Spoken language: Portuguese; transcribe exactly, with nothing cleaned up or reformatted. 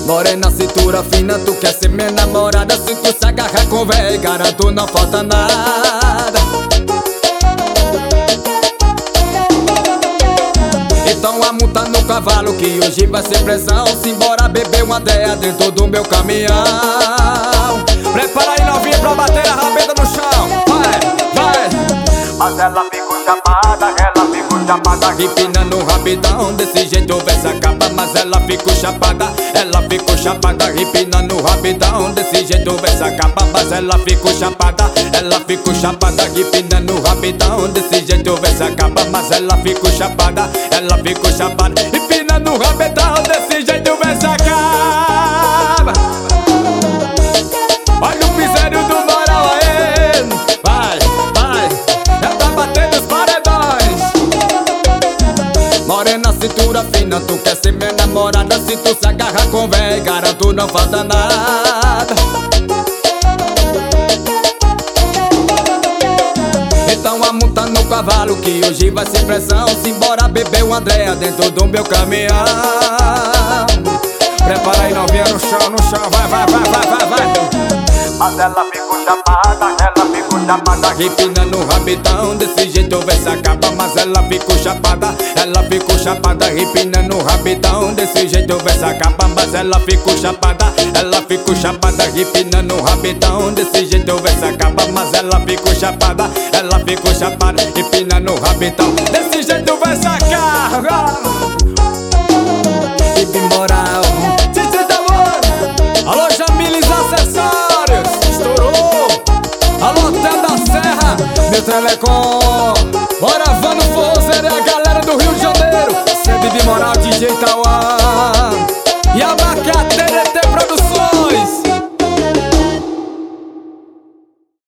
Morena, cintura fina, tu quer ser minha namorada. Se tu se agarrar com véi, garanto não falta nada. Então a multa no cavalo que hoje vai ser pressão. Simbora beber uma ideia dentro do meu caminhão. Prepara aí novinha pra bater a rabeta no chão. Vai, vai. Mas ela ficou chapada, ela ficou chapada, empinando o rabidão, desse jeito vê se acaba. Mas ela ficou chapada, ela ficou chapada, empinando o rabidão, desse jeito vê se acaba. Mas ela ficou chapada, ela ficou chapada, empinando o rabidão, desse jeito vê se acaba. Mas ela ficou chapada, ela ficou chapada, empinando o rabidão, desse jeito vê se acaba. Olha o pisério do Moral aí, vai, vai, ela tá batendo os paredões. Morena, cintura fina, tu quer ser minha namorada. Se tu se agarrar com véi, garanto não falta nada. Então a multa no cavalo que hoje vai ser pressão. Simbora beber o Andréa dentro do meu caminhão. Prepara aí novinha no chão, no chão, vai, vai, vai, vai, vai, vai. mas ela ficou chapada, ela ficou chapada, empinando o rabidão, desse jeito vê se acaba. Mas ela ficou chapada, ela ficou chapada, empinando o rabidão, desse jeito vê se acaba. Mas ela ficou chapada, ela ficou chapada, empinando o rabidão, desse jeito vê se acaba. Mas ela ficou chapada, ela ficou chapada, empinando o rabidão, desse jeito vê se acaba. Bibi Moral, Titi da Moura, alô Jamilis Acessórios, estourou. Alô Té da Serra, meu telecom, bora Vando Força.